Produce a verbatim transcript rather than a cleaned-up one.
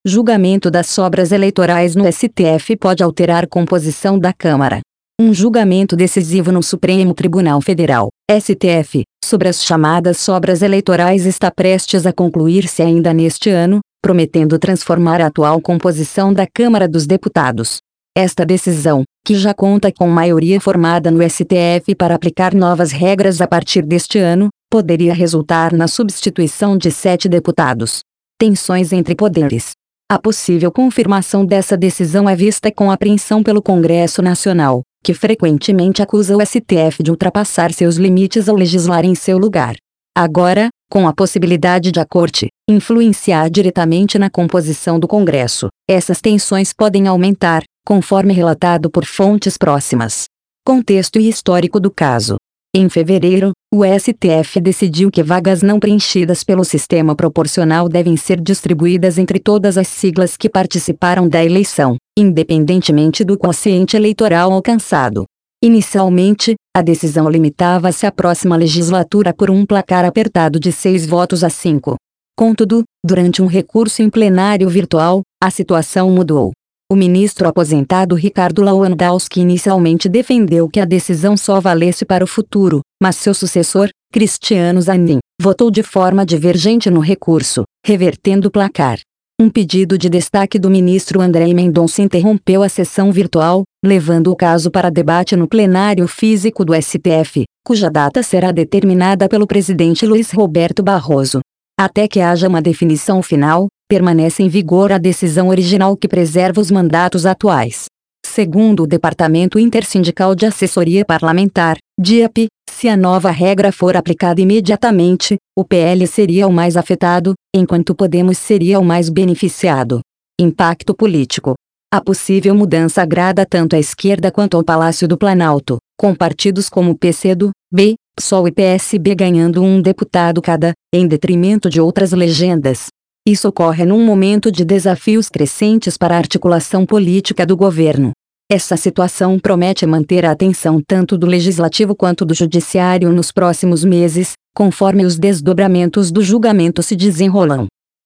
Julgamento das sobras eleitorais no S T F pode alterar composição da Câmara. Um julgamento decisivo no Supremo Tribunal Federal, S T F, sobre as chamadas sobras eleitorais está prestes a concluir-se ainda neste ano, prometendo transformar a atual composição da Câmara dos Deputados. Esta decisão, que já conta com maioria formada no S T F para aplicar novas regras a partir deste ano, poderia resultar na substituição de sete deputados. Tensões entre poderes. A possível confirmação dessa decisão é vista com apreensão pelo Congresso Nacional, que frequentemente acusa o S T F de ultrapassar seus limites ao legislar em seu lugar. Agora, com a possibilidade de a Corte influenciar diretamente na composição do Congresso, essas tensões podem aumentar, conforme relatado por fontes próximas. Contexto e histórico do caso. Em fevereiro, o S T F decidiu que vagas não preenchidas pelo sistema proporcional devem ser distribuídas entre todas as siglas que participaram da eleição, independentemente do quociente eleitoral alcançado. Inicialmente, a decisão limitava-se à próxima legislatura por um placar apertado de seis votos a cinco. Contudo, durante um recurso em plenário virtual, a situação mudou. O ministro aposentado Ricardo Lewandowski inicialmente defendeu que a decisão só valesse para o futuro, mas seu sucessor, Cristiano Zanin, votou de forma divergente no recurso, revertendo o placar. Um pedido de destaque do ministro André Mendonça interrompeu a sessão virtual, levando o caso para debate no plenário físico do S T F, cuja data será determinada pelo presidente Luiz Roberto Barroso. Até que haja uma definição final, permanece em vigor a decisão original que preserva os mandatos atuais. Segundo o Departamento Intersindical de Assessoria Parlamentar, D I A P, se a nova regra for aplicada imediatamente, o P L seria o mais afetado, enquanto o Podemos seria o mais beneficiado. Impacto político. A possível mudança agrada tanto à esquerda quanto ao Palácio do Planalto, com partidos como P C do B, PSOL e P S B ganhando um deputado cada, em detrimento de outras legendas. Isso ocorre num momento de desafios crescentes para a articulação política do governo. Essa situação promete manter a atenção tanto do Legislativo quanto do Judiciário nos próximos meses, conforme os desdobramentos do julgamento se desenrolam.